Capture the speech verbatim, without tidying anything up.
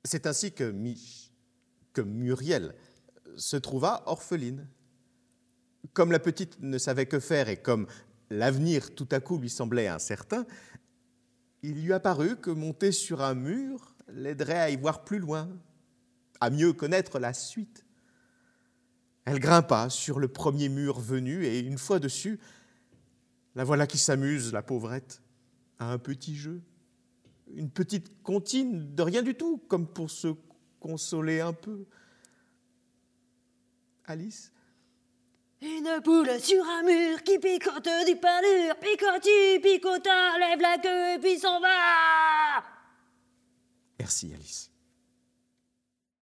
C'est ainsi que, Mi- que Muriel se trouva orpheline. Comme la petite ne savait que faire et comme l'avenir tout à coup lui semblait incertain, il lui apparut que monter sur un mur l'aiderait à y voir plus loin, à mieux connaître la suite. Elle grimpa sur le premier mur venu et une fois dessus, la voilà qui s'amuse, la pauvrette, à un petit jeu, une petite comptine de rien du tout, comme pour se consoler un peu. Alice ? Une poule sur un mur qui picote du pain dur, picoti, picota, lève la queue et puis s'en va. Merci Alice.